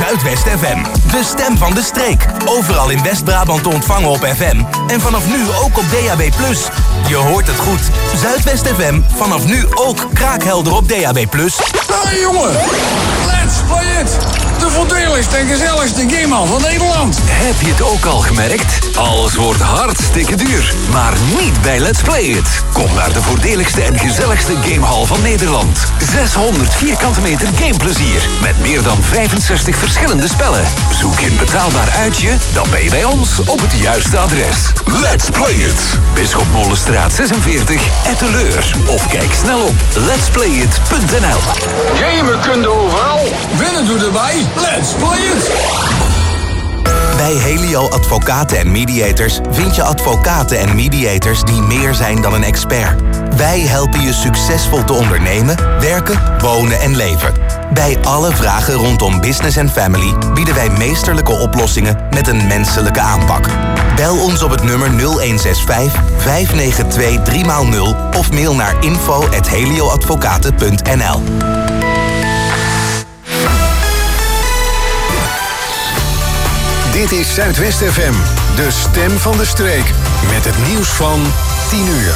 Zuidwest FM. De stem van de streek. Overal in West-Brabant te ontvangen op FM. En vanaf nu ook op DAB+. Je hoort het goed. Zuidwest FM, vanaf nu ook kraakhelder op DAB+. Hey jongen, let's play it! De voordeligste en gezelligste gamehal van Nederland. Heb je het ook al gemerkt? Alles wordt hartstikke duur. Maar niet bij Let's Play It. Kom naar de voordeligste en gezelligste gamehal van Nederland. 600 vierkante meter gameplezier. Met meer dan 65 verschillende spellen. Zoek je een betaalbaar uitje? Dan ben je bij ons op het juiste adres. Let's Play It. Bisschop Molenstraat 46, Etteleur. Of kijk snel op letsplayit.nl. Gamen kun je overal. Winnen doe erbij. Let's play it. Bij Helio Advocaten en Mediators vind je advocaten en mediators die meer zijn dan een expert. Wij helpen je succesvol te ondernemen, werken, wonen en leven. Bij alle vragen rondom business en family bieden wij meesterlijke oplossingen met een menselijke aanpak. Bel ons op het nummer 0165 592 3x0 of mail naar info@helioadvocaten.nl. Dit is Zuidwest FM, de stem van de streek. Met het nieuws van 10 uur.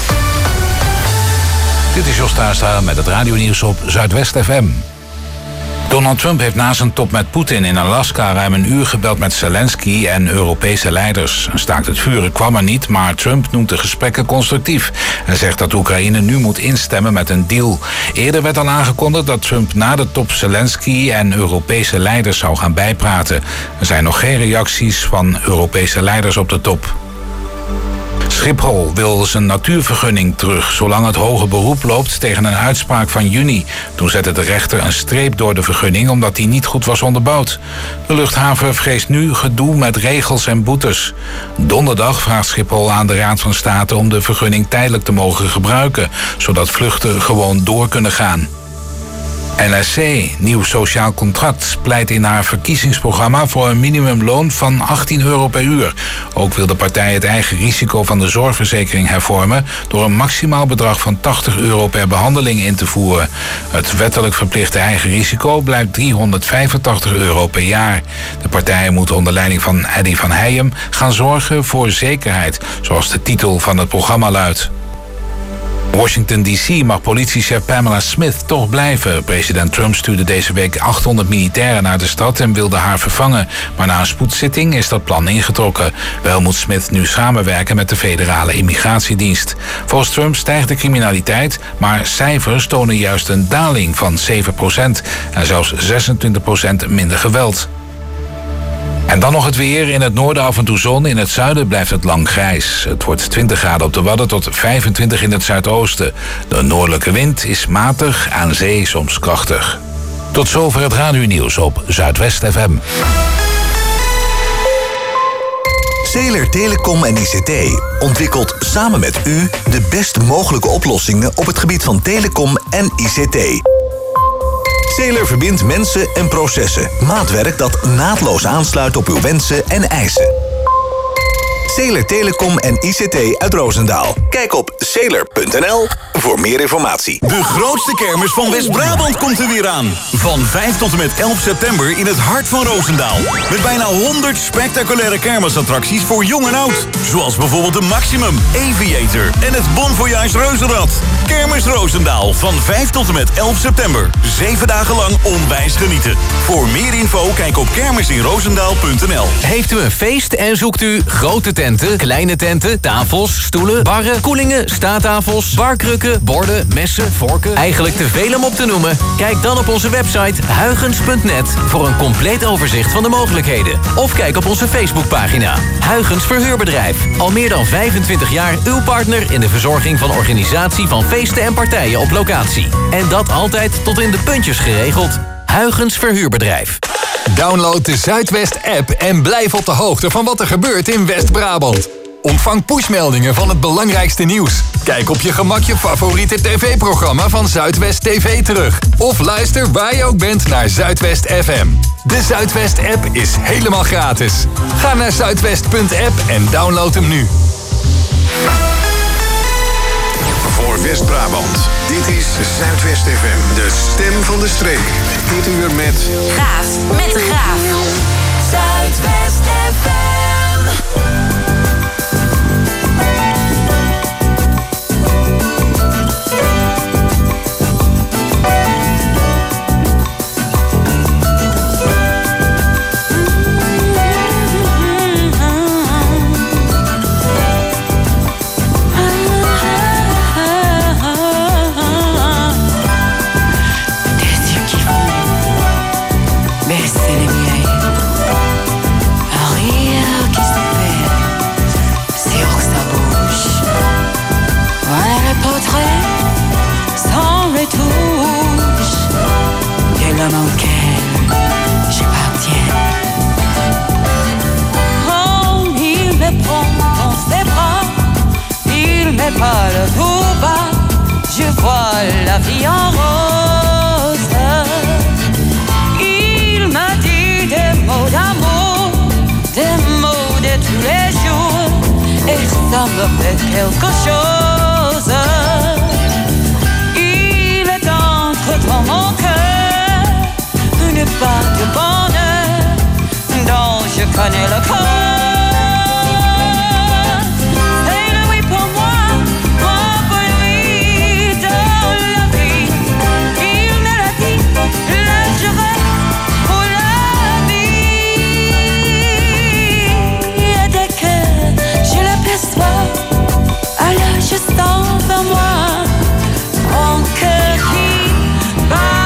Dit is Jos Tuinstra met het radionieuws op Zuidwest FM. Donald Trump heeft na zijn top met Poetin in Alaska ruim een uur gebeld met Zelensky en Europese leiders. Een staakt het vuren kwam er niet, maar Trump noemt de gesprekken constructief. Hij zegt dat Oekraïne nu moet instemmen met een deal. Eerder werd al aangekondigd dat Trump na de top Zelensky en Europese leiders zou gaan bijpraten. Er zijn nog geen reacties van Europese leiders op de top. Schiphol wil zijn natuurvergunning terug, zolang het hoger beroep loopt tegen een uitspraak van juni. Toen zette de rechter een streep door de vergunning omdat die niet goed was onderbouwd. De luchthaven vreest nu gedoe met regels en boetes. Donderdag vraagt Schiphol aan de Raad van State om de vergunning tijdelijk te mogen gebruiken, zodat vluchten gewoon door kunnen gaan. NSC, Nieuw Sociaal Contract, pleit in haar verkiezingsprogramma voor een minimumloon van €18 per uur. Ook wil de partij het eigen risico van de zorgverzekering hervormen door een maximaal bedrag van €80 per behandeling in te voeren. Het wettelijk verplichte eigen risico blijft €385 per jaar. De partij moet onder leiding van Eddy van Heijem gaan zorgen voor zekerheid, zoals de titel van het programma luidt. Washington D.C. mag politiechef Pamela Smith toch blijven. President Trump stuurde deze week 800 militairen naar de stad en wilde haar vervangen. Maar na een spoedzitting is dat plan ingetrokken. Wel moet Smith nu samenwerken met de federale immigratiedienst. Volgens Trump stijgt de criminaliteit, maar cijfers tonen juist een daling van 7% en zelfs 26% minder geweld. En dan nog het weer. In het noorden af en toe zon. In het zuiden blijft het lang grijs. Het wordt 20 graden op de Wadden tot 25 in het zuidoosten. De noordelijke wind is matig, aan zee soms krachtig. Tot zover het radionieuws op Zuidwest FM. Zeeler Telecom en ICT ontwikkelt samen met u de best mogelijke oplossingen op het gebied van telecom en ICT. Zeeler verbindt mensen en processen. Maatwerk dat naadloos aansluit op uw wensen en eisen. Zeeler Telecom en ICT uit Roosendaal. Kijk op zeeler.nl voor meer informatie. De grootste kermis van West-Brabant komt er weer aan. Van 5 tot en met 11 september in het hart van Roosendaal. Met bijna 100 spectaculaire kermisattracties voor jong en oud. Zoals bijvoorbeeld de Maximum, Aviator en het Bon Voyage Reuzenrad. Kermis Roosendaal van 5 tot en met 11 september. 7 dagen lang onwijs genieten. Voor meer info kijk op kermisinroosendaal.nl. Heeft u een feest en zoekt u grote tenten, kleine tenten, tafels, stoelen, barren, koelingen, staattafels, barkrukken, borden, messen, vorken. Eigenlijk te veel om op te noemen. Kijk dan op onze website huygens.net voor een compleet overzicht van de mogelijkheden. Of kijk op onze Facebookpagina. Huygens Verhuurbedrijf. Al meer dan 25 jaar uw partner in de verzorging van organisatie van feesten en partijen op locatie. En dat altijd tot in de puntjes geregeld. Huygens Verhuurbedrijf. Download de Zuidwest-app en blijf op de hoogte van wat er gebeurt in West-Brabant. Ontvang pushmeldingen van het belangrijkste nieuws. Kijk op je gemak je favoriete tv-programma van Zuidwest TV terug. Of luister waar je ook bent naar Zuidwest FM. De Zuidwest-app is helemaal gratis. Ga naar zuidwest.app en download hem nu. Voor voor West-Brabant. Dit is Zuidwest FM, de stem van de streek. Dit uur met... Graaf met de Graaf. Zuidwest FM. L'homme auquel j'appartiens. Oh, il me prend dans ses bras, il me parle tout bas, je vois la vie en rose. Il m'a dit des mots d'amour, des mots de tous les jours, et ça me fait quelque chose. Il est entre dans mon cœur une part de bonheur dont je connais le code. C'est le oui pour moi pour lui dans la vie. Il me l'a dit, là je reste pour la vie. Et dès que je l'aperçois, alors je sens en moi mon cœur qui bat.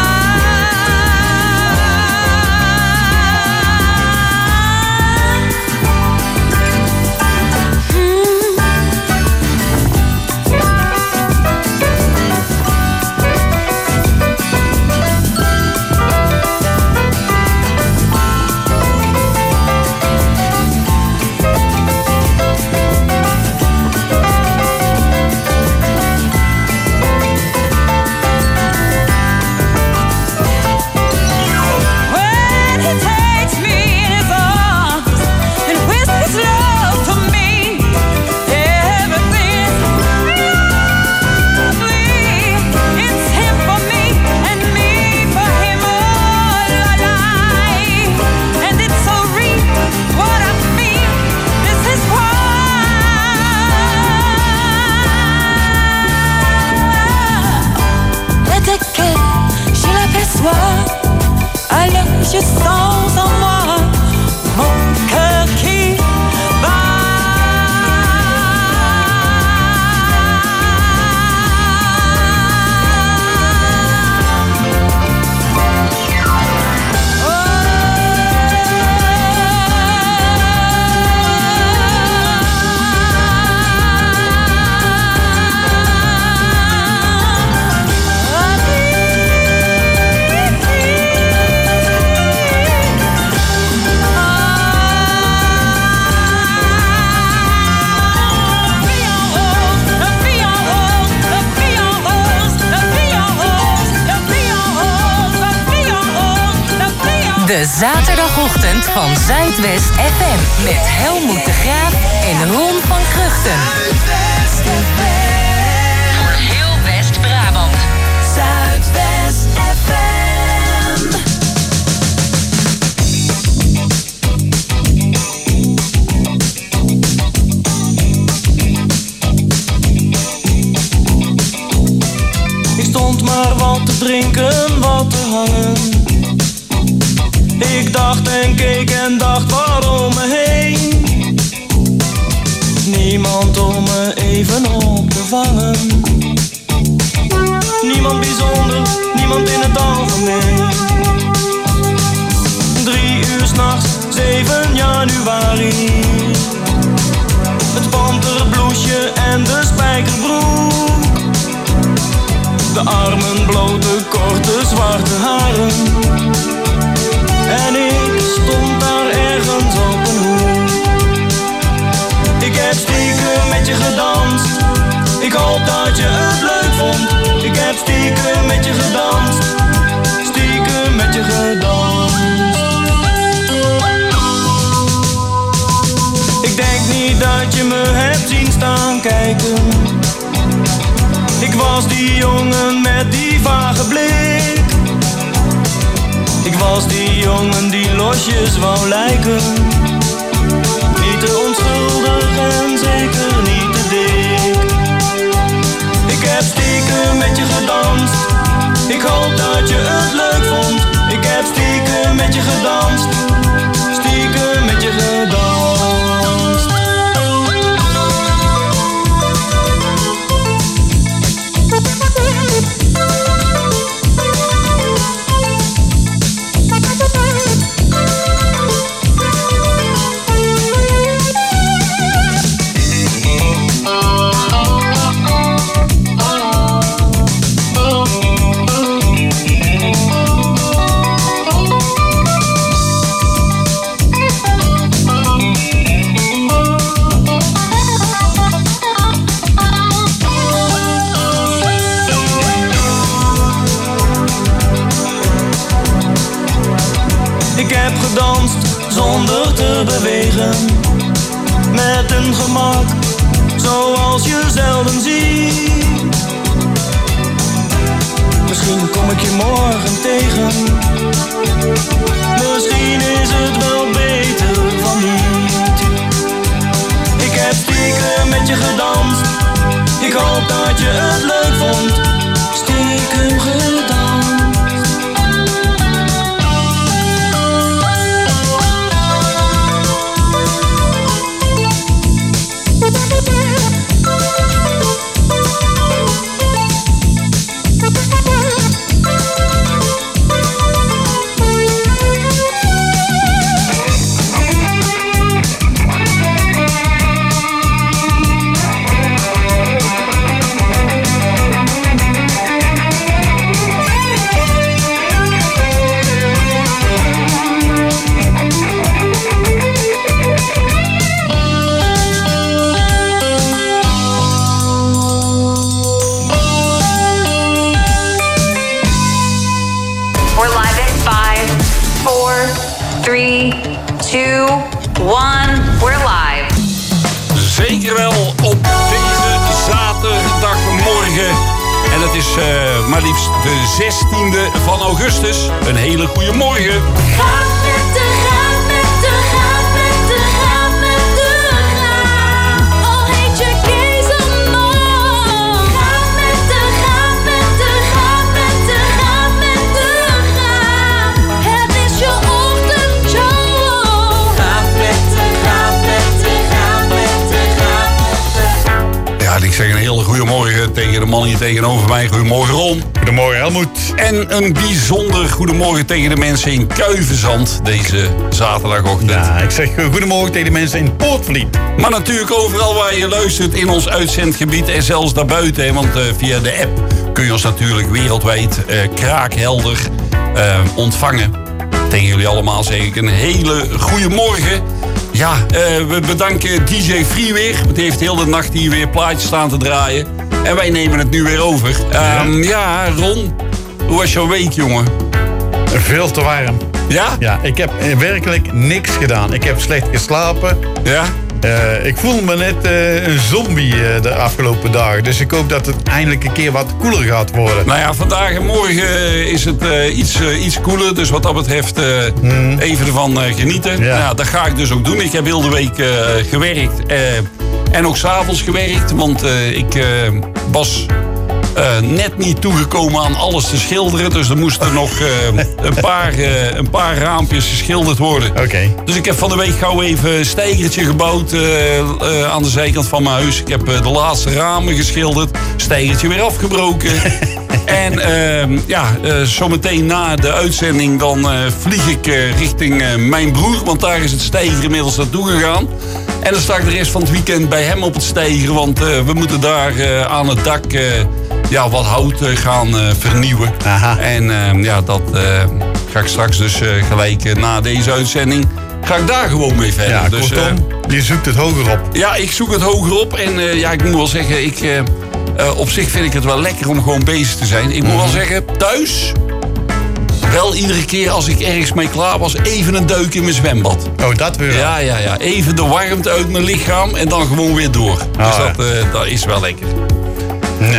Alors je sens en moi mon cœur qui bat. De zaterdagochtend van Zuidwest FM met Helmoet de Graaf en Ron van Kruchten. Zuidwest FM. Voor heel West-Brabant. Zuidwest FM. Ik stond maar wat te drinken, wat te hangen. Ik dacht en keek en dacht waarom me heen. Niemand om me even op te vangen. Niemand bijzonder, niemand in het algemeen. 3 uur 's nachts, 7 januari. Het panterbloesje en de spijkerbroek. De armen blote, korte, zwarte haren. En ik stond daar ergens op een hoek. Ik heb stiekem met je gedanst. Ik hoop dat je het leuk vond. Ik heb stiekem met je gedanst. Stiekem met je gedanst. Ik denk niet dat je me hebt zien staan kijken. Ik was was die jongen met die vage blik. Ik was die jongen die losjes wou lijken. Niet te onschuldig en zeker niet te dik. Ik heb stiekem met je gedanst. Ik hoop dat je het leuk vond. Ik heb stiekem met je gedanst. Stiekem met je gedanst. Zonder te bewegen, met een gemak zoals je zelden ziet. Misschien kom ik je morgen tegen. Misschien is het wel beter van niet. Ik heb stiekem met je gedanst. Ik hoop dat je het leuk vond. Stiekem gedanst. Zeker wel op deze zaterdagmorgen. En het is maar liefst de 16e van augustus. Een hele goede morgen. Gaat met de, gaat met de, gaat met de, gaat met de, gaat. Al heet je Kees of Mo. Gaat met de, gaat met de, gaat met de, gaat met de, gaat. Het is je ochtendshow. Gaat met de, gaat met de, gaat met de, gaat met de. Ja, ik zeg een hele goede morgen tegen de man hier tegenover mij. Goedemorgen Ron. Goedemorgen Helmoet. En een bijzonder goedemorgen tegen de mensen in Kuivenzand deze zaterdagochtend. Ja, ik zeg goedemorgen tegen de mensen in Poortvliet. Maar natuurlijk overal waar je luistert in ons uitzendgebied en zelfs daarbuiten. Hè, want via de app kun je ons natuurlijk wereldwijd kraakhelder ontvangen. Tegen jullie allemaal zeg ik een hele goede morgen. Ja, we bedanken DJ Free weer. Die heeft heel de nacht hier weer plaatjes staan te draaien. En wij nemen het nu weer over. Ja, Ron, hoe was jouw week, jongen? Veel te warm. Ja? Ja, ik heb werkelijk niks gedaan. Ik heb slecht geslapen. Ja? Ik voel me net een zombie de afgelopen dagen. Dus ik hoop dat het eindelijk een keer wat koeler gaat worden. Nou ja, vandaag en morgen is het iets koeler. Dus wat dat betreft even ervan genieten. Ja. Nou, dat ga ik dus ook doen. Ik heb heel de week gewerkt. En ook 's avonds gewerkt. Want ik was net niet toegekomen aan alles te schilderen. Dus er moesten nog een paar raampjes geschilderd worden. Oké. Dus ik heb van de week gauw even een steigertje gebouwd aan de zijkant van mijn huis. Ik heb de laatste ramen geschilderd. Steigertje weer afgebroken. En zometeen na de uitzending dan vlieg ik richting mijn broer. Want daar is het steigeren inmiddels naartoe gegaan. En dan sta ik de rest van het weekend bij hem op het steigeren. Want we moeten daar aan het dak wat hout gaan vernieuwen. Aha. En dat ga ik straks dus gelijk na deze uitzending. Ga ik daar gewoon mee verder. Ja, dus, kortom, je zoekt het hoger op. Ja, ik zoek het hoger op. En ik moet wel zeggen, op zich vind ik het wel lekker om gewoon bezig te zijn. Ik moet wel zeggen, thuis, wel iedere keer als ik ergens mee klaar was, even een duik in mijn zwembad. Oh, dat weer. Ja. Even de warmte uit mijn lichaam en dan gewoon weer door. Oh, dus dat is wel lekker. Ja.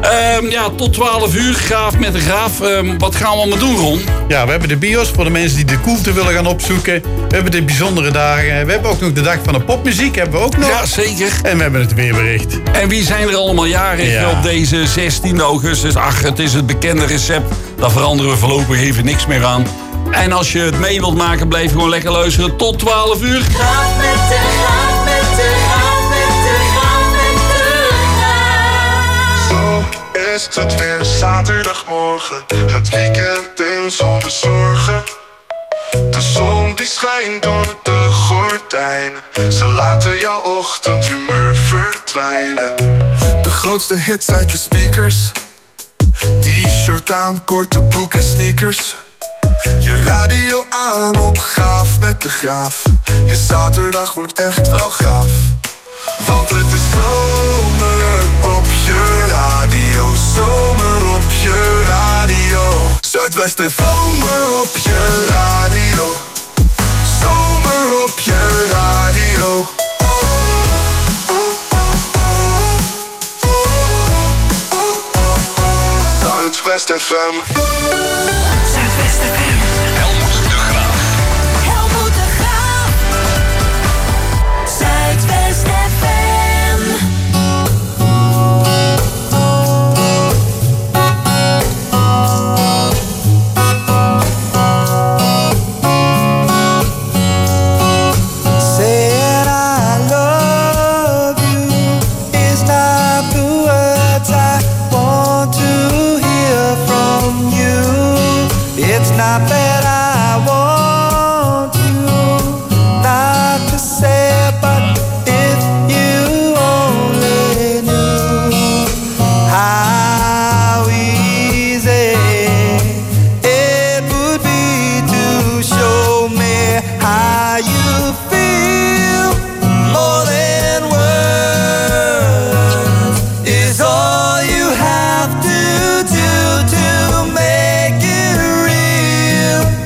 Tot 12 uur. Graaf met de Graaf. Wat gaan we allemaal doen, Ron? Ja, we hebben de bios voor de mensen die de koelte willen gaan opzoeken. We hebben de bijzondere dagen. We hebben ook nog de dag van de popmuziek. Hebben we ook nog. Ja, zeker. En we hebben het weerbericht. En wie zijn er allemaal jarig op deze 16 augustus? Ach, het is het bekende recept. Daar veranderen we voorlopig even niks meer aan. En als je het mee wilt maken, blijf gewoon lekker luisteren tot 12 uur. Graaf met de Graaf, met de Graaf, met de Graaf, met de Graaf. Zo is het weer zaterdagmorgen. Het weekend in zonder zorgen. De zon die schijnt door de gordijnen. Ze laten jouw ochtendhumeur verdwijnen. De grootste hits uit je speakers. T-shirt aan, korte broek en sneakers. Je radio aan op Graaf met de Graaf. Je zaterdag wordt echt wel gaaf. Want het is zomer op je radio. Zomer op je radio. Zuidwest en zomer op je radio. Zomer op je radio. Zuidwest FM. Zuidwest FM. Helmoet de Graaf. Helmoet de Graaf. Zuidwest FM. Saying I love you is not the words I want to hear from you. It's not that I want you not to say it, but if you only knew how easy it would be to show me how you feel. More than words is all you have to do to make it real.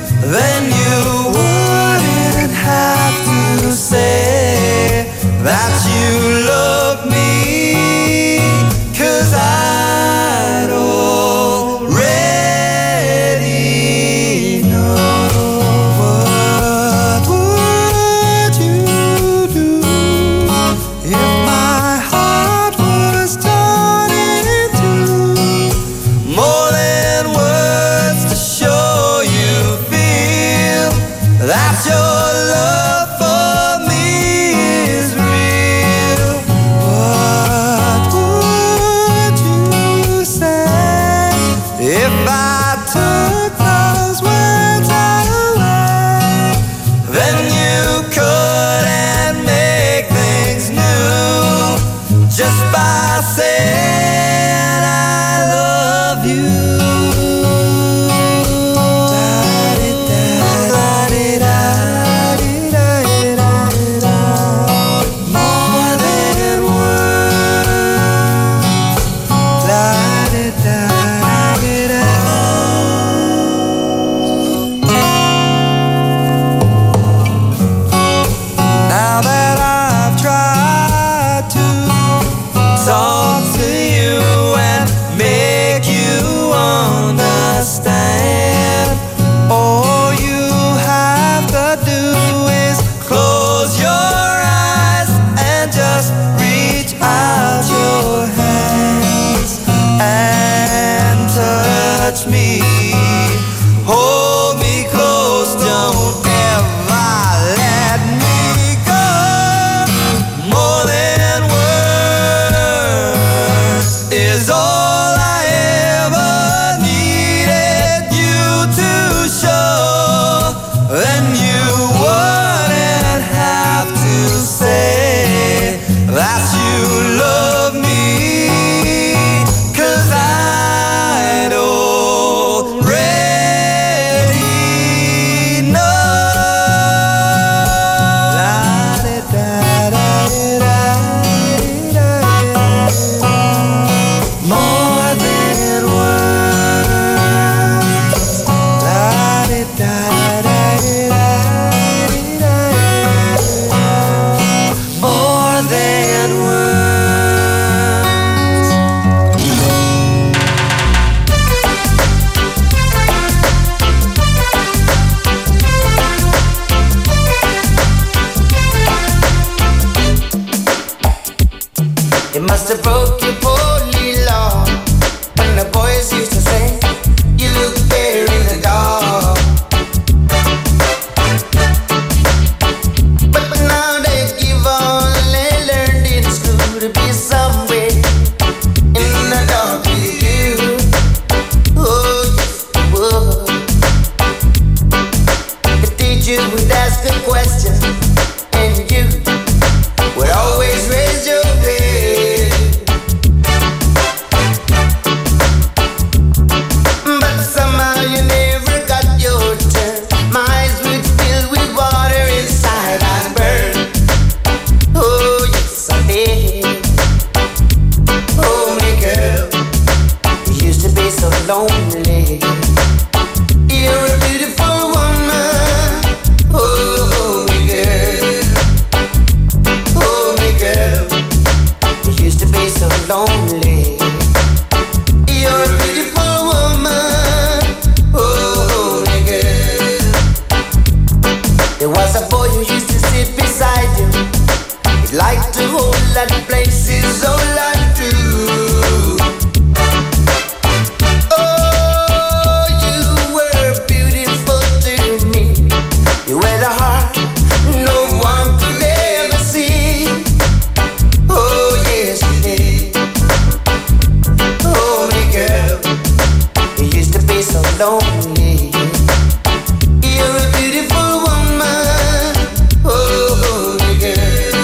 lonely. You're a beautiful woman, oh girl.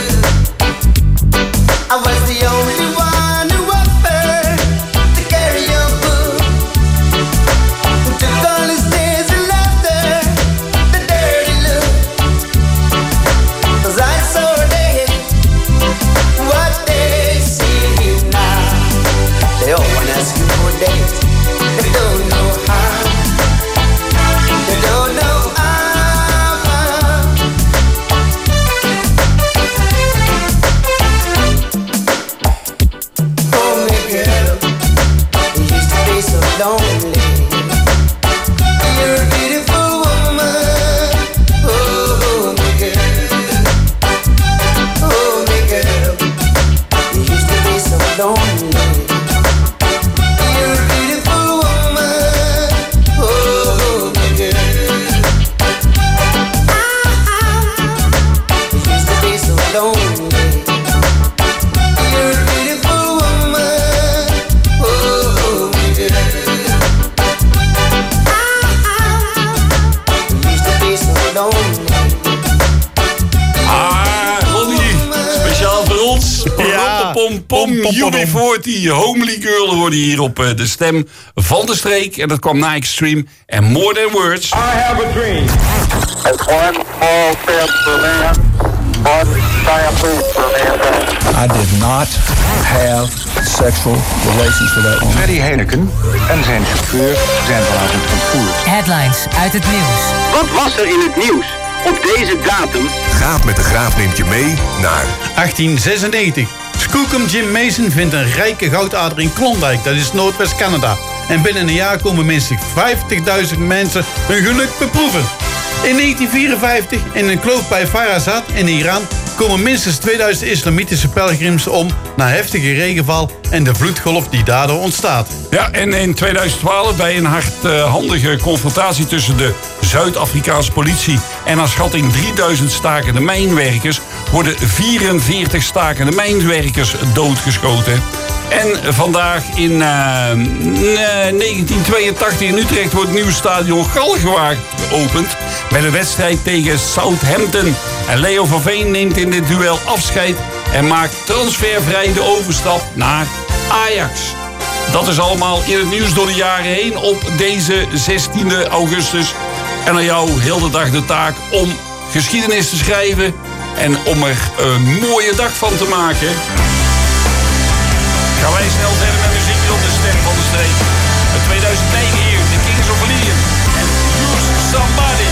I was the only one who offered to carry your book, who took all his tears and laughter, the dirty look. 'Cause I saw they what they see now. They all wanna ask you for dates. They don't know how. They don't know how. Oh, my girl, you used to be so lonely. You're a beautiful woman. Oh, my girl. Oh, my girl, you used to be so lonely. You're a beautiful woman. Oh, my girl. You used to be so lonely. You're a beautiful woman. Oh, my girl. You used to be so lonely. Lonnie, speciaal voor ons. Ja. Pom, UB40, Homely Girl hoorde hier op de stem van de streek. En dat kwam na Extreme en More Than Words. I have a dream. It's one small step for man, one giant leap for mankind. I did not have sexual relations with that woman. Freddy Heineken en zijn chauffeur zijn vanavond ontvoerd. Headlines uit het nieuws. Wat was er in het nieuws op deze datum? Graaf met de Graaf neemt je mee naar 1896. Skookum Jim Mason vindt een rijke goudader in Klondike, dat is Noordwest-Canada. En binnen een jaar komen minstens 50.000 mensen hun geluk beproeven. In 1954, in een kloof bij Farhazad in Iran, komen minstens 2000 islamitische pelgrims om na heftige regenval en de vloedgolf die daardoor ontstaat. Ja, en in 2012 bij een hardhandige confrontatie tussen de Zuid-Afrikaanse politie en naar schatting 3000 stakende mijnwerkers worden 44 stakende mijnwerkers doodgeschoten. En vandaag in 1982 in Utrecht wordt het nieuwe stadion Galgenwaard geopend met een wedstrijd tegen Southampton. En Leo van Veen neemt in dit duel afscheid en maakt transfervrij de overstap naar Ajax. Dat is allemaal in het nieuws door de jaren heen op deze 16e augustus. En aan jou heel de dag de taak om geschiedenis te schrijven en om er een mooie dag van te maken. Gaan wij snel verder met muziek op de stem van de streek. In 2009 hier, de Kings of Leon en Use Somebody.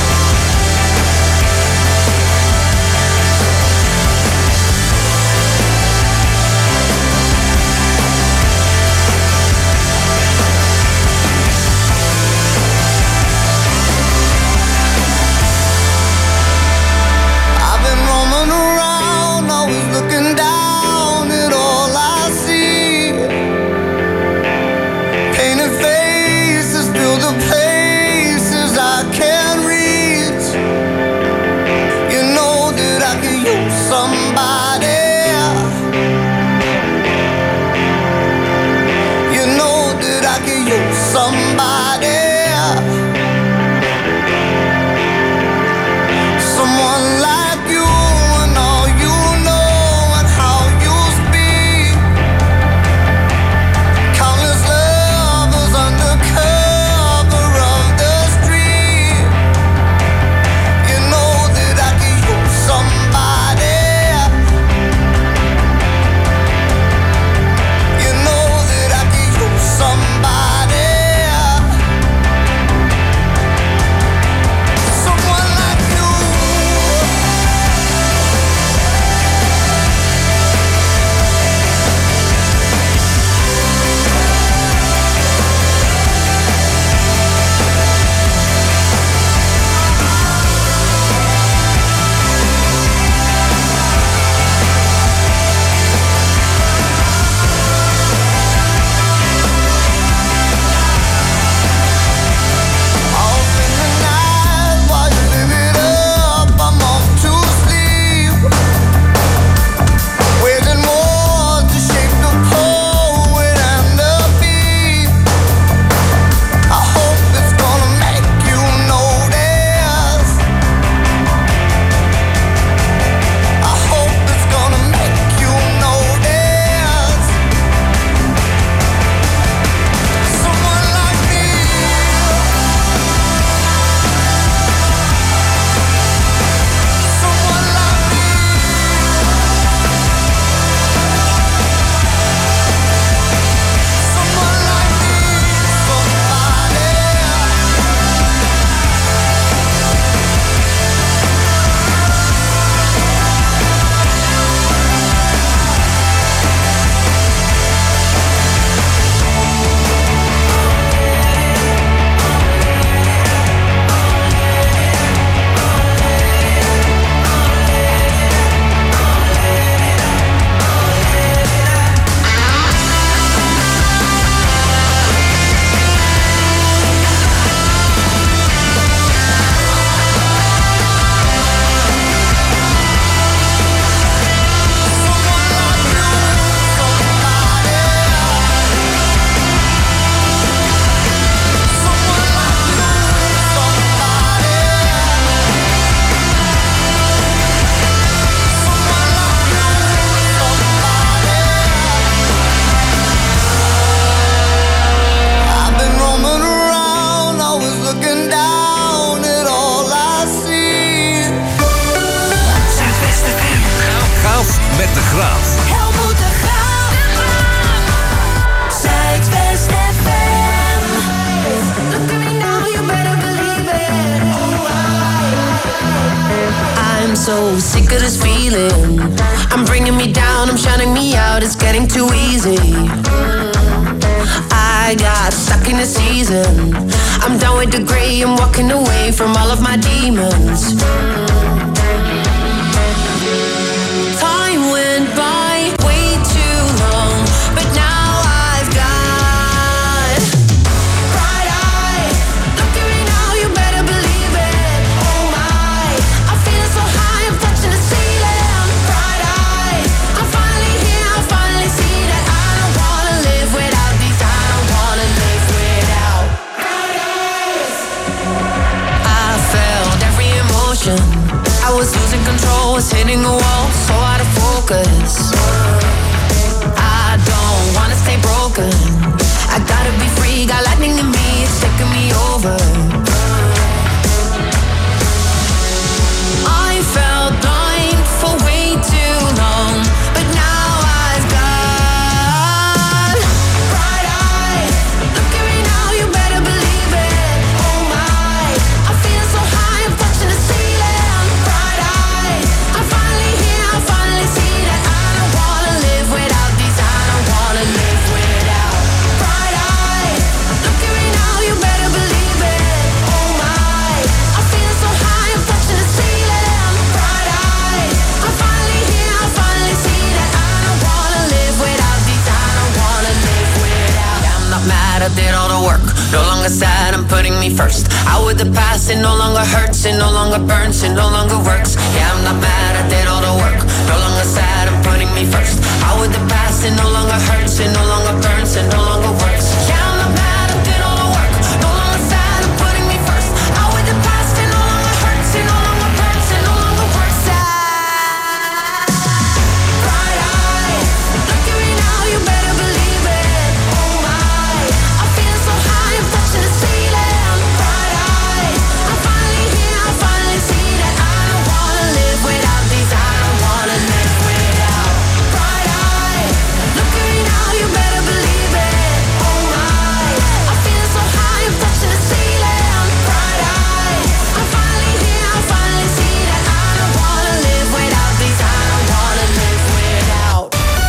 I've been roaming around, always looking down at all I see. Painted face met de Graaf. Helmoet de Graaf. Zuidwest FM. Look at me now, you better believe it. I'm so sick of this feeling. I'm bringing me down, I'm shutting me out. It's getting too easy. I got stuck in the season. I'm done with the gray, I'm walking away from all of my demons. Time went by way too long, but now I've got bright eyes. Look at me now, you better believe it. Oh my, I'm feeling so high, I'm touching the ceiling. Bright eyes, I'm finally here, I finally see that I don't wanna live without these. I don't wanna live without bright eyes. I felt every emotion. I was losing control, was hitting a wall, so out of focus. I don't wanna stay broken. I gotta be free, got lightning in me, it's taking me over. I felt blind for way too long, but now I've got bright eyes. Look at me now, you better believe it. Oh my, I'm feeling so high, I'm touching the ceiling. Bright eyes, I'm finally here, I finally see that I don't wanna live without these. I don't wanna live without bright eyes. Look at me now, you better believe it. Oh my, I'm feeling so high, I'm touching the ceiling. Bright eyes, I'm finally here, I finally see that I don't wanna live without these. I don't wanna live without. Yeah, I'm not mad, I did all the work. No longer sad, I'm putting me first. Out with the past, it no longer hurts, it no longer burns, it no longer works. Yeah, I'm not mad, I did all the work. No longer sad, I'm putting me first. Out with the past, it no longer hurts, it no longer burns, it no longer works. Yeah, I'm not mad, I did all the work. No longer sad, I'm putting me first. Out with the past, it no longer hurts, it no longer burns, it no longer works. Bright eyes, look at me now, you better believe it. Oh my, I'm feeling so high, I'm touching the ceiling. Bright eyes, I'm finally here, I finally see that I don't wanna live without these. I don't wanna live without bright eyes. Look at me now, you better believe it. Oh my, I'm feeling so high, I'm touching the ceiling. Bright eyes, I'm finally here, I finally see that I don't wanna live without these. I don't wanna live without.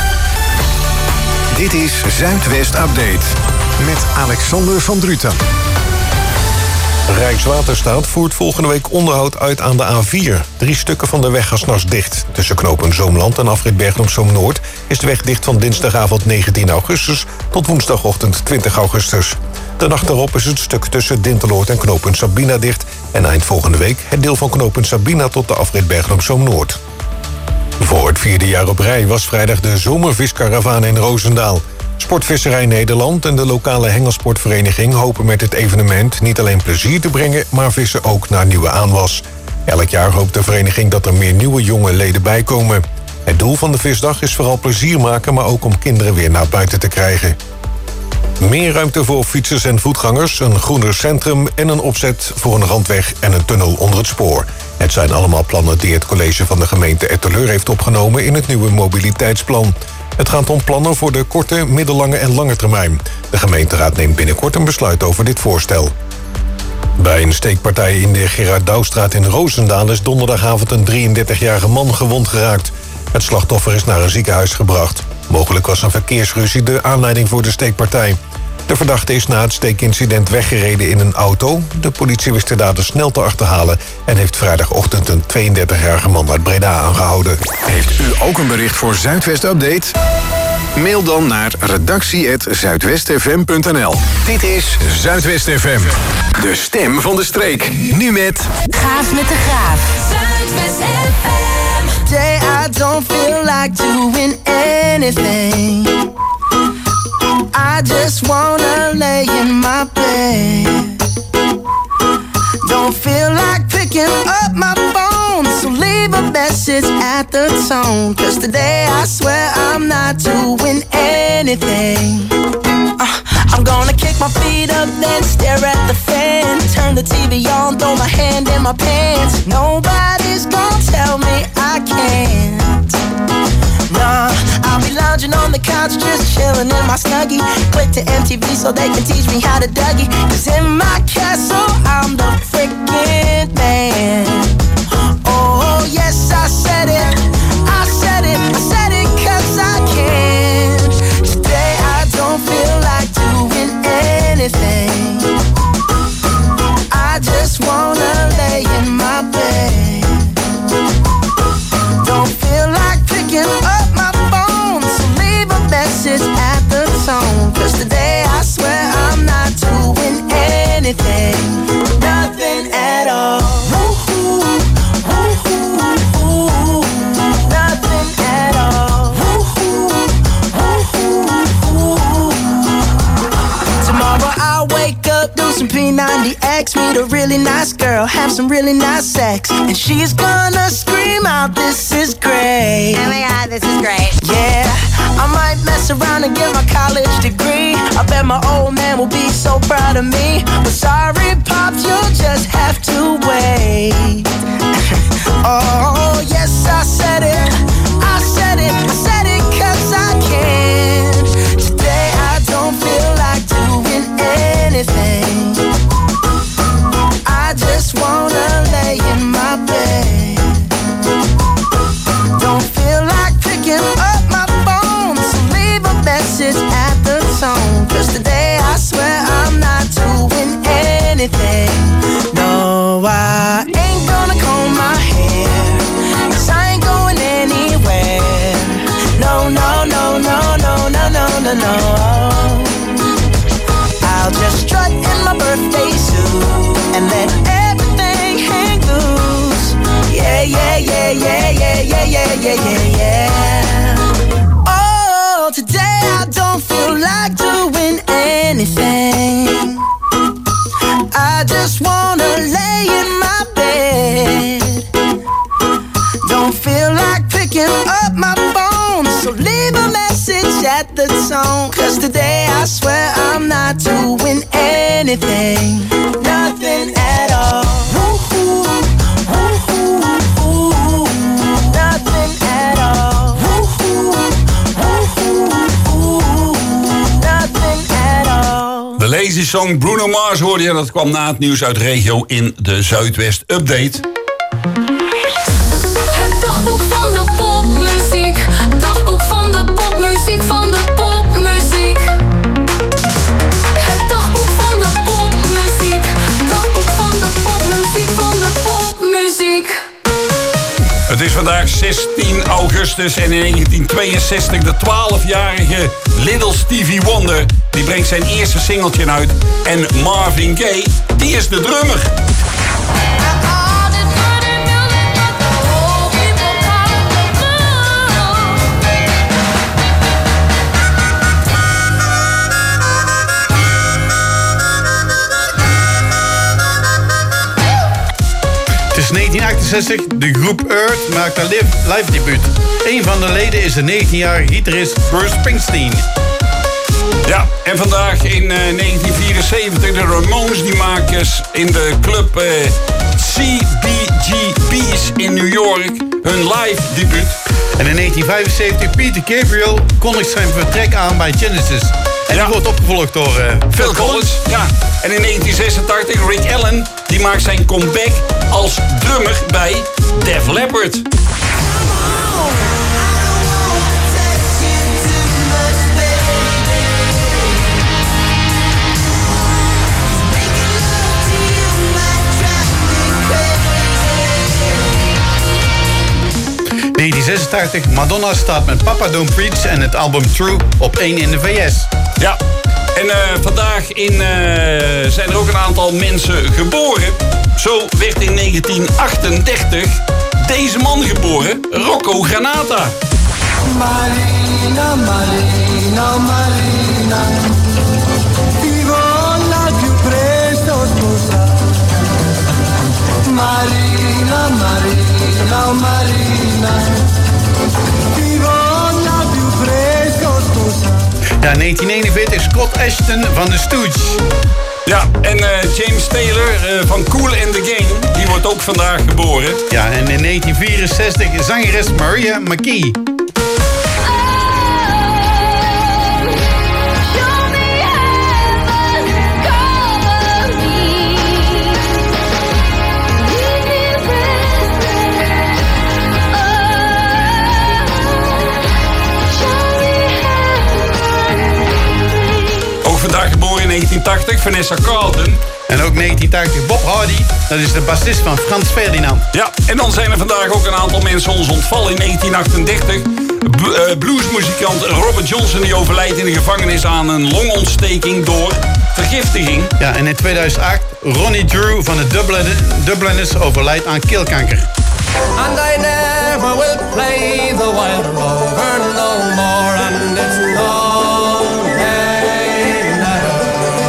Dit is Zuidwest Update met Alexander van Druten. Rijkswaterstaat voert volgende week onderhoud uit aan de A4. 3 stukken van de weg gaan 's nachts dicht. Tussen knooppunt Zoomland en afrit Bergen-op-Zoom-Noord is de weg dicht van dinsdagavond 19 augustus tot woensdagochtend 20 augustus. De nacht daarop is het stuk tussen Dinteloord en knooppunt Sabina dicht. En eind volgende week het deel van knooppunt Sabina tot de afrit Bergen-op-Zoom-Noord. Voor het 4e jaar op rij was vrijdag de zomerviskaravaan in Roosendaal. Sportvisserij Nederland en de lokale hengelsportvereniging hopen met dit evenement niet alleen plezier te brengen, maar vissen ook naar nieuwe aanwas. Elk jaar hoopt de vereniging dat er meer nieuwe jonge leden bijkomen. Het doel van de visdag is vooral plezier maken, maar ook om kinderen weer naar buiten te krijgen. Meer ruimte voor fietsers en voetgangers, een groener centrum en een opzet voor een randweg en een tunnel onder het spoor. Het zijn allemaal plannen die het college van de gemeente Etteleur heeft opgenomen in het nieuwe mobiliteitsplan. Het gaat om plannen voor de korte, middellange en lange termijn. De gemeenteraad neemt binnenkort een besluit over dit voorstel. Bij een steekpartij in de Gerard Douwstraat in Roosendaal is donderdagavond een 33-jarige man gewond geraakt. Het slachtoffer is naar een ziekenhuis gebracht. Mogelijk was een verkeersruzie de aanleiding voor de steekpartij. De verdachte is na het steekincident weggereden in een auto. De politie wist de dader snel te achterhalen en heeft vrijdagochtend een 32-jarige man uit Breda aangehouden. Heeft u ook een bericht voor Zuidwest Update? Mail dan naar redactie@zuidwestfm.nl. Dit is Zuidwest FM, de stem van de streek. Nu met Gaaf met de Graaf. Zuidwest FM. Today I don't feel like doing anything. I just wanna lay in my bed. Don't feel like picking up my phone, so leave a message at the tone. 'Cause today I swear I'm not doing anything. I'm gonna kick my feet up, then stare at the fan. Turn the TV on, throw my hand in my pants. Nobody's gonna tell me I can't. lounging on the couch, just chilling in my Snuggie. Click to MTV so they can teach me how to Dougie. 'Cause in my castle, I'm the freaking man. Oh, yes, I said it. I said it. I said it 'cause I can. Today I don't feel like doing anything. I just wanna lay in my bed. Don't feel like picking up my phone, so leave a message at the tone. 'Cause today I swear I'm not doing anything. Nothing at all. Woo-hoo, woo-hoo, woo-hoo. Nothing at all. Woo-hoo, woo-hoo, woo-hoo. Tomorrow I'll wake up, do some P90X, meet a really nice girl, have some really nice sex, and she's gonna scream out, "This is great." Oh my God, this is great. Yeah, I might mess around and get my college degree. I bet my old man will be so proud of me. But sorry, Pops, you'll just have to wait. Oh, yes, I said it. I said it. I said it 'cause I can. Today I don't feel like doing anything. I just wanna lay in my bed. Don't feel like picking up my phone, so leave a message at the tone. 'Cause today I swear I'm not doing anything. No, I ain't gonna comb my hair, 'cause I ain't going anywhere. No, no, no, no, no, no, no, no, no. I'll just strut in my birthday suit and let everything hang loose. Yeah, yeah, yeah, yeah, yeah, yeah, yeah, yeah, yeah, yeah. Oh, today I don't feel like doing anything. I just wanna lay in my bed. Don't feel like picking up my phone, so leave a message at the tone. 'Cause today I swear I'm not doing anything. Nothing at all. Woo-hoo, woo-hoo, woo-hoo. Nothing at all. Woo-hoo, woo-hoo, woo-hoo. Nothing at all. De lazy song Bruno Mars hoorde je. Dat kwam na het nieuws uit de regio in de Zuidwest Update. Het dagboek van de popmuziek. Dagboek van de popmuziek, van de popmuziek. Het dagboek van de popmuziek. Dagboek van de popmuziek, van de popmuziek. Het is vandaag 16 augustus en in 1962 de 12-jarige Little Stevie Wonder. Die brengt zijn eerste singeltje uit. En Marvin Gaye, die is de drummer. Het is 1968, de groep Earth maakt haar live debuut. Een van de leden is de 19-jarige gitarist Bruce Springsteen. Ja, en vandaag in 1974 de Ramones, die maken in de club CBGB's in New York hun live debuut. En in 1975 Peter Gabriel kondigt zijn vertrek aan bij Genesis. En die wordt opgevolgd door Phil Collins. Ja. En in 1986 Rick Allen, die maakt zijn comeback als drummer bij Def Leppard. In 1986, Madonna staat met Papa Don't Preach en het album True op 1 in de VS. Ja, en vandaag zijn er ook een aantal mensen geboren. Zo werd in 1938 deze man geboren, Rocco Granata. Marina, Marina, Marina, ti voglio più presto sposare. Marina, Marina, Marina, ti voglio più presto sposare. Ja, 1941 Scott Ashton van de Stooges. Ja, en James Taylor van Kool and the Gang, die wordt ook vandaag geboren. Ja, en in 1964 zangeres Maria McKee. 1980 Vanessa Carlton. En ook 1980 Bob Hardy, dat is de bassist van Frans Ferdinand. Ja, en dan zijn er vandaag ook een aantal mensen ons ontvallen. In 1938 bluesmuzikant Robert Johnson, die overlijdt in de gevangenis aan een longontsteking door vergiftiging. Ja, en in 2008 Ronnie Drew van de Dubliners overlijdt aan keelkanker. And I never will play the wild rover no more, and it's no nay, never.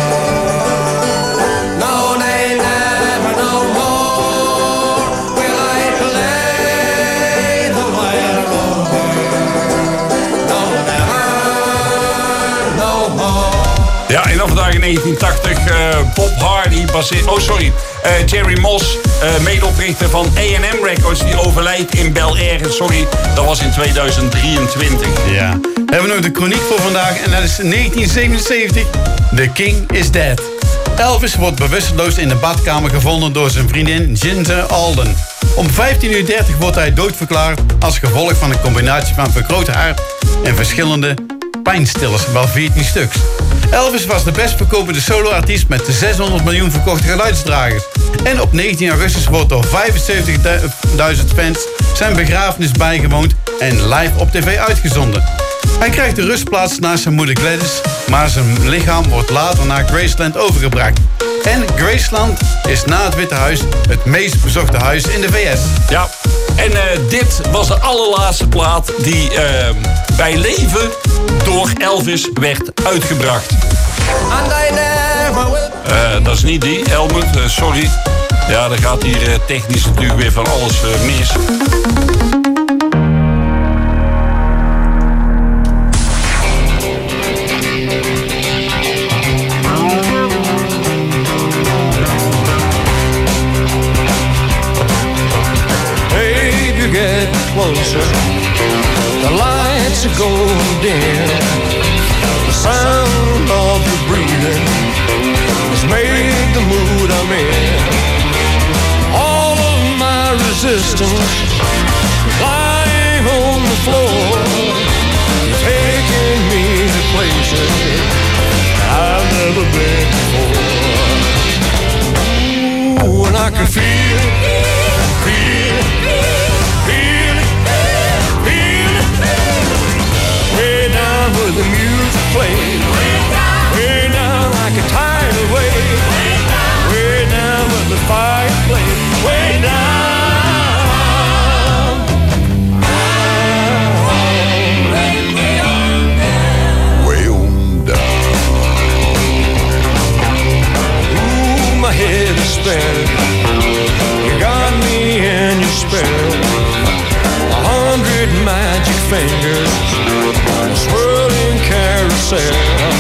No nay, never no more will I play the wild rover. No, never, no more. Ja, en dan vandaag in 1980 Bob Hardy, Jerry Moss, medeoprichter van A&M Records, die overlijdt in Bel Air. Sorry, dat was in 2023. Ja. We hebben nog de chroniek voor vandaag en dat is 1977. The King is Dead. Elvis wordt bewusteloos in de badkamer gevonden door zijn vriendin Ginger Alden. Om 15:30 wordt hij doodverklaard als gevolg van een combinatie van vergrote hart en verschillende pijnstillers, wel 14 stuks. Elvis was de best verkopende soloartiest met 600 miljoen verkochte geluidsdragers. En op 19 augustus wordt door 75.000 fans zijn begrafenis bijgewoond en live op tv uitgezonden. Hij krijgt de rustplaats naast zijn moeder Gladys, maar zijn lichaam wordt later naar Graceland overgebracht. En Graceland is na het Witte Huis het meest bezochte huis in de VS. Ja, en dit was de allerlaatste plaat die bij leven door Elvis werd uitgebracht. And I never will. Dat is niet die, Helmut, sorry. Ja, dan gaat hier technisch natuurlijk weer van alles mis. Get closer, the lights are going dim. The sound of your breathing has made the mood I'm in. All of my resistance lying on the floor, you're taking me to places I've never been before. Ooh, and I can feel it, feel it. Where the music plays, way down like a tidal wave, way down where the fire plays, way down, way on down. Ooh, my head is spinning, you got me in your spell, 100 magic fingers, swirling carousel,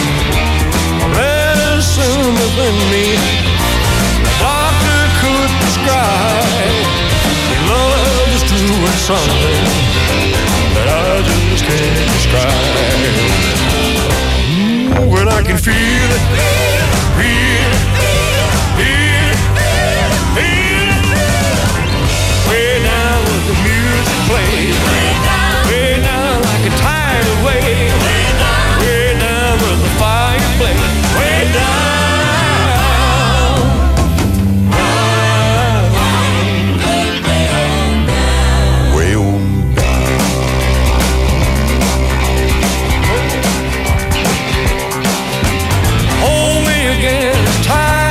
medicine within me, the doctor could prescribe. Love is doing something that I just can't describe. Ooh, when I can feel it, feel it, feel it, feel it, way down where the music plays, way down like a tidal wave, way down where the fire blaze, way down, way on down. Hold me again, it's time.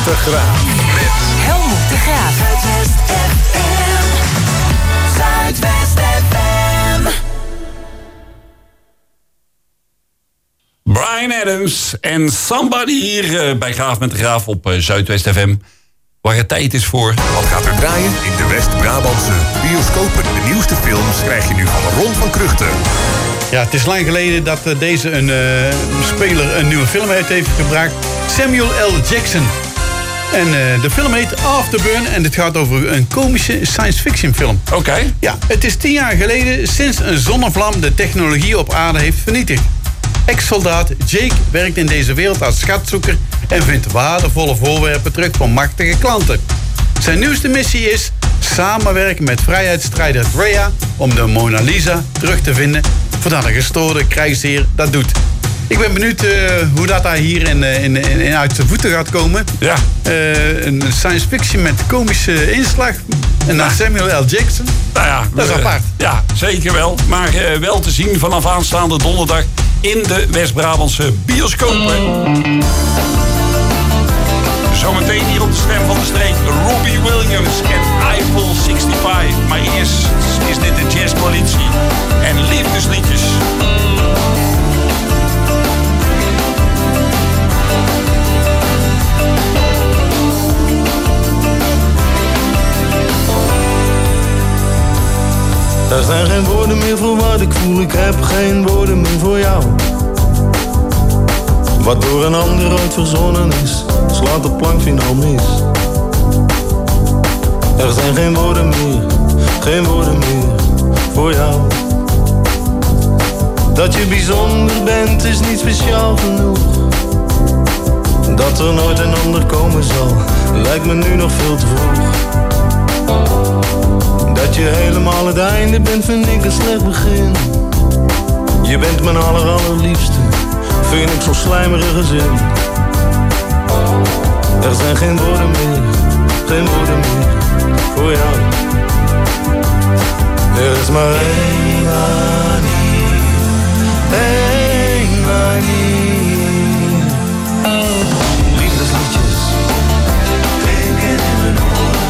de Graaf. Helmut de Graaf. Zuidwest FM. Zuidwest FM. Bryan Adams en Somebody hier bij Graaf met de Graaf op Zuidwest FM. Waar het tijd is voor... Wat gaat er draaien in de West-Brabantse bioscopen? De nieuwste films krijg je nu van Ron van Kruchten. Ja, het is lang geleden dat deze speler een nieuwe film heeft gebracht. Samuel L. Jackson. En de film heet Afterburn en het gaat over een komische science fiction film. Oké. Ja, het is 10 jaar geleden sinds een zonnevlam de technologie op aarde heeft vernietigd. Ex-soldaat Jake werkt in deze wereld als schatzoeker en vindt waardevolle voorwerpen terug van machtige klanten. Zijn nieuwste missie is samenwerken met vrijheidsstrijder Rhea om de Mona Lisa terug te vinden voordat een gestoorde krijgsheer dat doet. Ik ben benieuwd hoe dat daar hier in uit de voeten gaat komen. Ja. Een science fiction met komische inslag. En dan Samuel L. Jackson. Nou ja, dat is apart. Ja, zeker wel. Maar wel te zien vanaf aanstaande donderdag in de West-Brabantse bioscopen. Zometeen hier op de stem van de streek Robbie Williams en Eiffel 65. Maar eerst is dit de jazzcoalitie en liefdesliedjes. Er zijn geen woorden meer voor wat ik voel, ik heb geen woorden meer voor jou. Wat door een ander ooit verzonnen is, slaat de plank finaal mis. Er zijn geen woorden meer voor jou. Dat je bijzonder bent is niet speciaal genoeg. Dat er nooit een ander komen zal, lijkt me nu nog veel te vroeg. Dat je helemaal het einde bent, vind ik een slecht begin. Je bent mijn allerliefste, vind ik zo'n slijmerige zin. Er zijn geen woorden meer voor jou. Er is maar één manier, één manier. Liefdesliedjes klinken in mijn oren.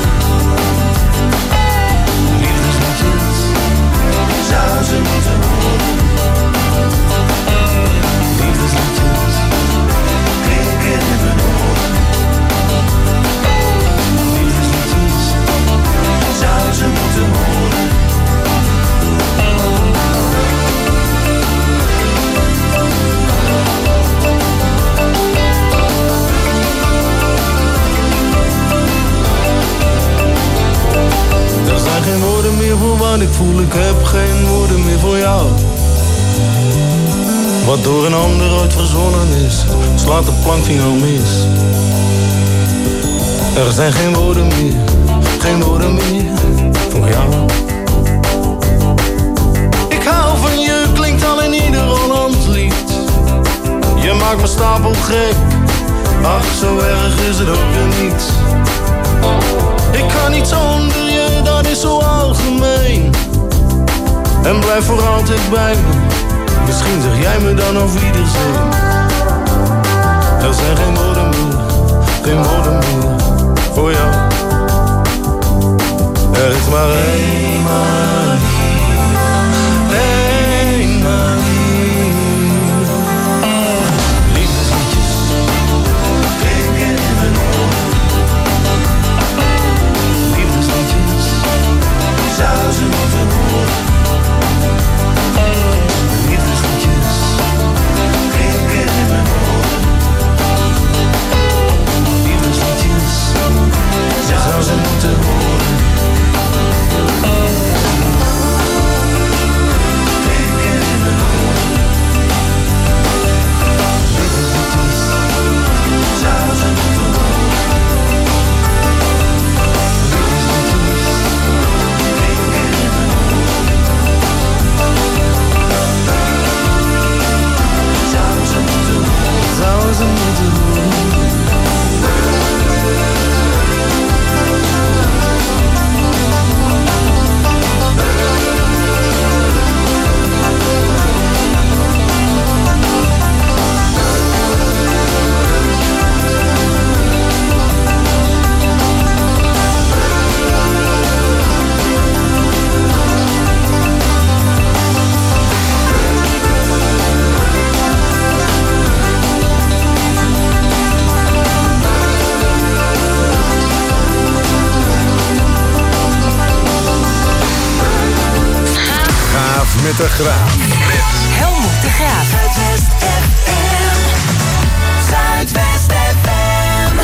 Liefdesliedjes zou ze moeten horen. Liefdesliedjes klinken in mijn oren. Liefdesliedjes zou ze moeten horen. Er zijn geen woorden meer voor wat ik voel, ik heb geen woorden meer voor jou. Wat door een ander ooit verzonnen is, slaat de plank finaal mis. Er zijn geen woorden meer voor jou. Ik hou van je, klinkt al in ieder Hollands lied. Je maakt me stapel gek, ach zo erg is het ook weer niet. Ik kan niet zonder je, dat is zo algemeen. En blijf voor altijd bij me, misschien zeg jij me dan op wiederzien. Er zijn geen woorden meer voor jou. Er is maar één manier, één manier. Liefdesliedjes klinken in mijn oren. Liefdesliedjes zou ze moeten horen. Liefdesliedjes klinken in mijn oren. Liefdesliedjes zou ze moeten horen. met de Graaf. Helmut de Graaf. Zuidwest FM. Zuidwest FM.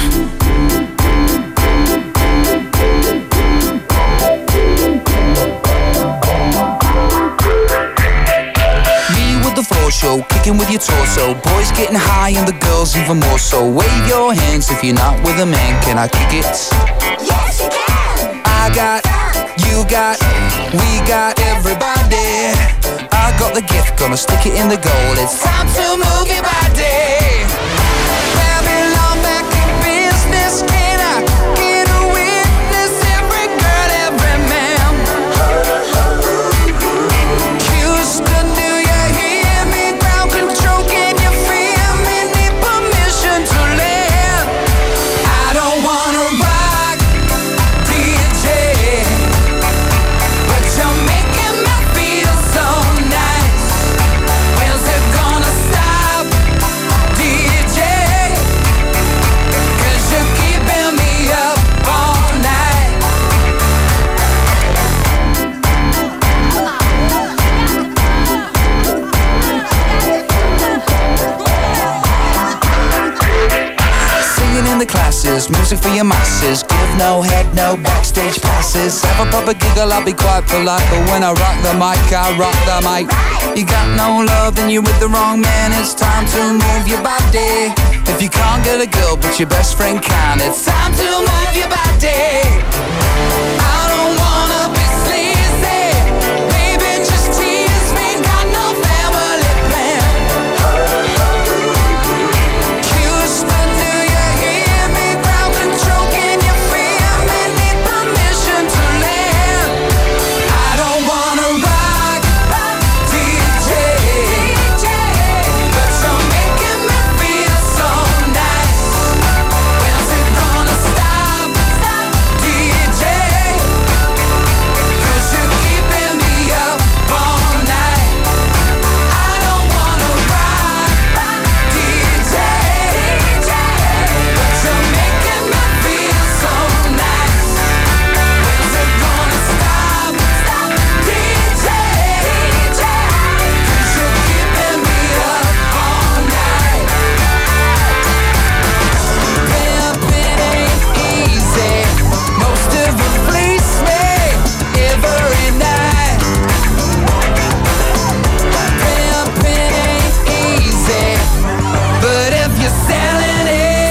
Me with the floor show, kicking with your torso. Boys getting high and the girls even more so. Wave your hands if you're not with a man. Can I kick it? Yes, you can. I got, you got, we got everybody. I got the gift, gonna stick it in the goal. It's time to move your body. Babylon back in business. Can I get a witness? Every girl, every man. Houston, do you hear me? Ground control, can you feel me? Need permission to land. I don't wanna rock, DJ, but you're making me feel so nice. When's it gonna stop, DJ? 'Cause you're keeping me up all night. Singing in the classes, music for your masses. Give no head, no backstage passes. Have a proper giggle, I'll be quite polite. But when I rock the mic, I rock the mic. You got no love, then you're with the wrong man. It's time to move your body. If you can't get a girl, but your best friend can, it's time to move your body. I don't wanna be sleazy. Baby, just tease me. Got no family plan. Houston, do you hear me? Ground control, can you feel me? Need permission to land. I don't wanna rock, DJ, but you're making me feel so nice. When's it gonna stop, DJ? 'Cause you're keeping me up all night. I don't wanna rock, DJ, but you're making me feel so nice. When's it gonna stop, DJ? 'Cause you're keeping me up all night. Pimping ain't easy. Most of you fleece me every night. Pimping ain't easy, but if you're selling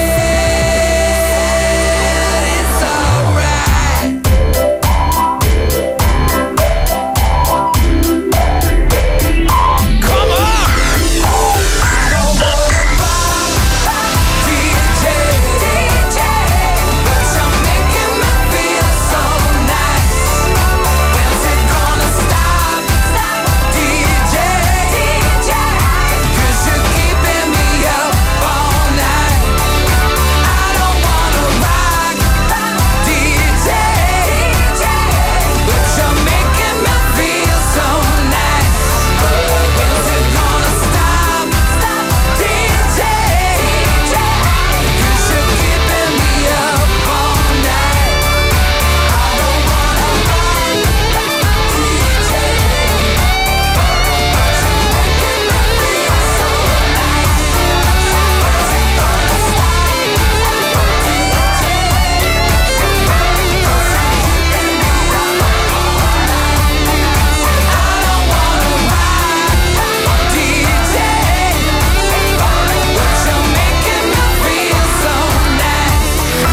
it, it's alright. Come on! I don't wanna rock, DJ, but you're making me feel so nice. When's it gonna stop, DJ? 'Cause you're keeping me up all night. I don't wanna rock, DJ, but you're making me feel so nice. When's it gonna stop, DJ? 'Cause you're keeping me up all night. I don't wanna rock, DJ, but you're making me feel so nice. When's it gonna stop, DJ? 'Cause you're keeping me up all night. I don't wanna rock, DJ, but you're making me feel so nice.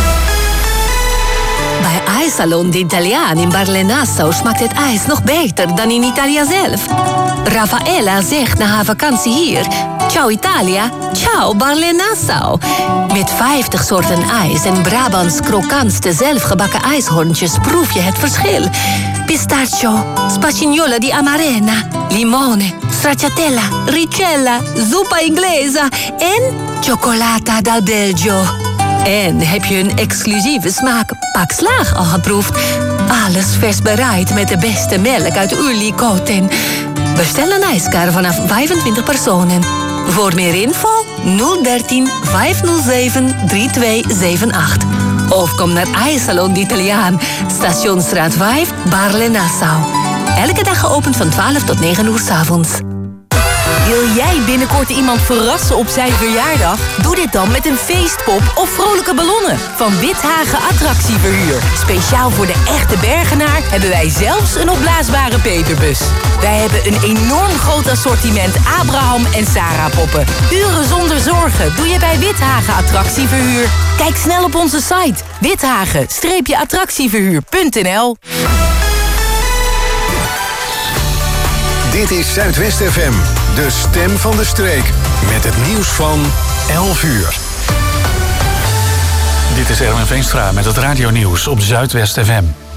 Bij IJssalon de Italiaan in Barle-Nassau smaakt het ijs nog beter dan in Italië zelf. Raffaella zegt na haar vakantie hier: ciao Italia, ciao Barle-Nassau. Met 50 soorten ijs en Brabants krokantste zelfgebakken ijshorntjes proef je het verschil. Pistachio, spagnola di amarena, limone, stracciatella, ricella, zuppa inglesa en cioccolata dal Belgio. En heb je een exclusieve smaak Pak Slaag al geproefd? Alles vers bereid met de beste melk uit Ulikoten. Bestel een ijskar vanaf 25 personen. Voor meer info 013 507 3278. Of kom naar IJssalon d'Italiaan, Stationsstraat 5, Barle-Nassau. Elke dag geopend van 12 tot 9 uur 's avonds. Wil jij binnenkort iemand verrassen op zijn verjaardag? Doe dit dan met een feestpop of vrolijke ballonnen van Withagen Attractieverhuur. Speciaal voor de echte Bergenaar hebben wij zelfs een opblaasbare Peterbus. Wij hebben een enorm groot assortiment Abraham en Sarah poppen. Uren zonder zorgen doe je bij Withagen Attractieverhuur. Kijk snel op onze site withagen-attractieverhuur.nl. Dit is Zuidwest FM, de stem van de streek. Met het nieuws van 11 uur. Dit is Erwin Veenstra met het radionieuws op Zuidwest FM.